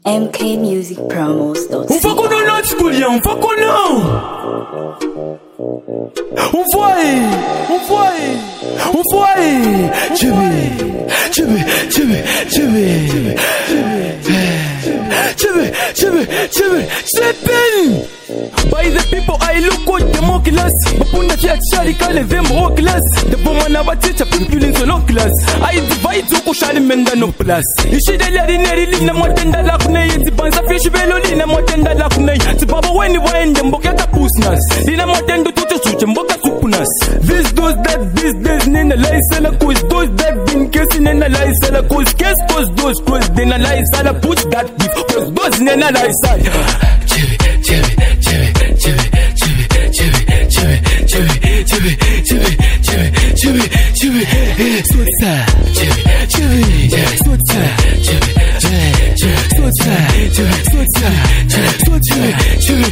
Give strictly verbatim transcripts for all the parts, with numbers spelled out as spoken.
M K Music Promos. On va qu'on a notre school, on va qu'on a. On voit, on voit, on voit. Je vais, je vais, je vais, je vais, je vais, je vais, je vais, c'est peine. By the people I look good, the more class. Bapunda kia chari kale them whole class. The woman aba teacher people in solo class. I divide to kushali menda no plus. Ishide lari neri lina mwatenda la kunei. Tibanza fish belo lina mwatenda la kunei. Tibaba weni waende mboka kapusnas. Lina mwatendo tuto chuche mboka supunas. This does that business nina lai sala cause those that been kissing nina lai sala cause case cause those cause nina lai sala put that beef cause those nina lai sala. Chebe, chebe, chebe, chebe, chebe, chebe, chebe, chebe, chebe, chebe, chebe, chebe, chebe, sota, chebe, chebe, sota, chebe, chebe, sota, chebe, sota, chebe, chebe,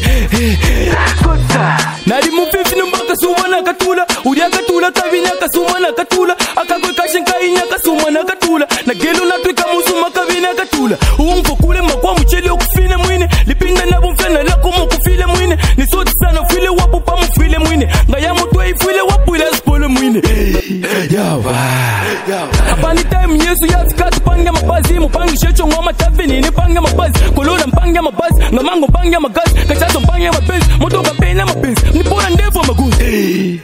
sota. Nari mufifi numbaka sumana katula, uria katula kavinya kasumana katula, akakwe kashinka inya kasumana katula, na gelu natwika musuma kavinya katula, uumfo kule makwa mcheli okufine mwine, lipinda nabo mfena lako mokufile mwine, ni soti sana file wapu pa mfile mwine, ngaya mutwe ifile wapu ila spole mwine. Yawa, apani time yesu ya zikatu pange mabazi, mupangi shecho ngoma tavini, ni pange mabazi, kolola mpange mabazi, ngamango pange magazi, kachato mpange mapenzi, moto kapena mapenzi, nipora ndefu maguzi.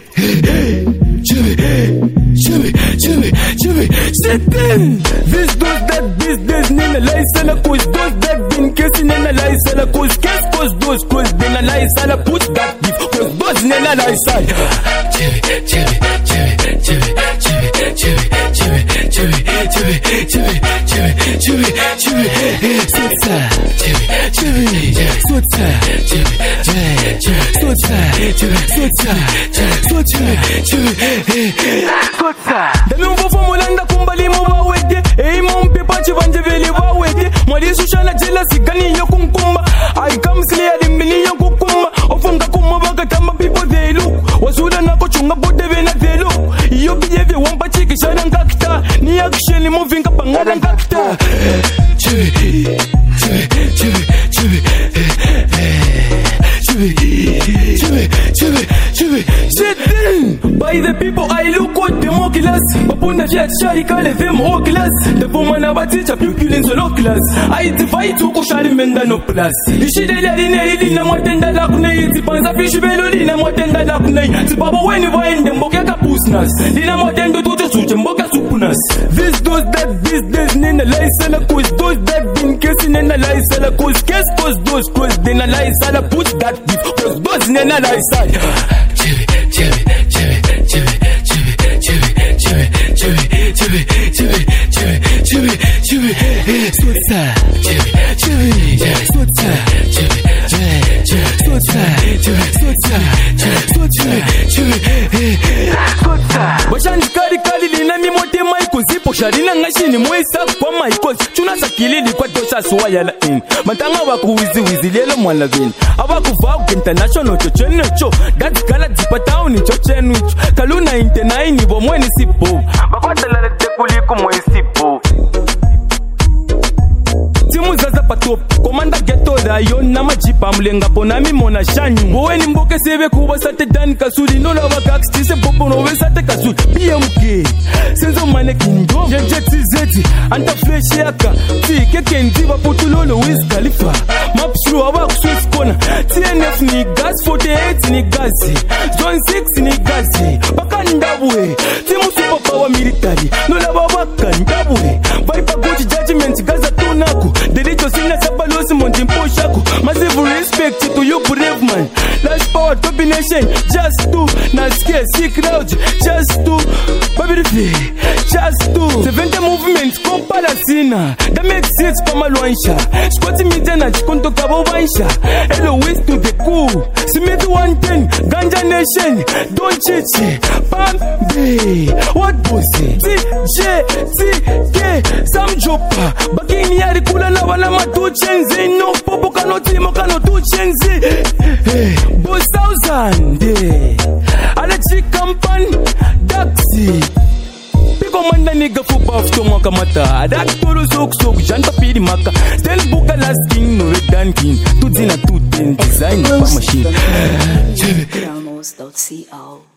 Chebe, chebe, chebe, chebe, chebe. This does that business nina lai sala cause those that been kissing nina lai sala cause case cause those cause nina lai sala put that beef cause those nina lai sala. Chebe, chebe, chebe, chebe, chebe, chebe, chebe, chebe, chebe, chebe, chebe, chebe, chebe, sota, chebe, chebe, sota, chebe, chebe, sota, chebe, sota, chebe, chebe, sota. Dami mfofo mulanda kumbali mubawede, ei mumpe pachi vanje veli wawede, mwali sushana jela sigani yo kunkumba, I come clear the mini yo kukuma, ofunga kumabaka tamba people they look, wasula nako chunga bode vena they look, yo behavior wampa chiki shana nkakita, ni action moving kapangala nkakita. Chebe, chebe, chebe, chebe, chebe, chebe, chebe, chebe, chebe. By the people I look good, the more class. Bapunda kia chari kale them whole class. The woman aba teacher people in solo class. I divide to kushali menda no plus. Ishide lari neri lina mwatenda la kunei. Tibanza fish belo lina mwatenda la kunei. Tibaba weni waende mboka kapusnas. Lina mwatendo tuto chuche mboka supunas. This does that business nina lai sala cause those that been kissing nina lai sala cause case cause those cause nina lai sala put that beef cause those nina lai sala. Chebe, chebe, chebe, chebe, chebe, chebe, chebe, chebe, chebe, chebe, chebe, chebe, chebe, sota, chebe, chebe, sota, chebe, chebe, sota, chebe, sota, chebe, chebe, sota. Bashani kali kali lina mi mote maiko zipo sharina ngashini mwesa kwa maiko chuna sakilili kwa tosha suwa yala in matanga waku wizi wizi lelo mwala vini awaku vau international chochene cho gati kala zipatao ni chochene wicho kaluna intenai ni bomweni sipo bakwata lala tekuliku mwe sipo timu zaza patop komanda geto rayo na majipa mlenga pona mi mona shanyu boweni mboke sebe kuba sate dan kasuli no lava gaksi se popo no we sate kasuli B M K senzo mane kindo jeti zeti anta fresh yaka ti keke ndiba potulolo Wiz Khalifa mapshu aba kuswes kona T N F ni gas forty-eight ni gazi Zone six ni gazi bakandabwe timu super power military no lava bakandabwe viper good judgment gaza tunako Delito sina sabalosi monti mposhako. Massive respect to you brave man. Last power domination. Just do. Nasikia sick round. Just do. Baby just do. seventy movements kompala sina. That makes sense kama luansha. Squat media na chikonto kabo bansha. Hello ways to the cool. Smith one ten. Ganja nation. Don't cheat. Bambi. What bossy? T J T K. Sam Jopa. Bakini yari kula na wana matu chenzi. No popo kano timo kano tu chenzi. Boss thousand. Ale chikampan. Daxi. Pico manda nigga for buff to moka mata. That toro sok sok janta piri maka. Still buka last king no red dan king. Tu zina tu ten design pa machine. Promos dot co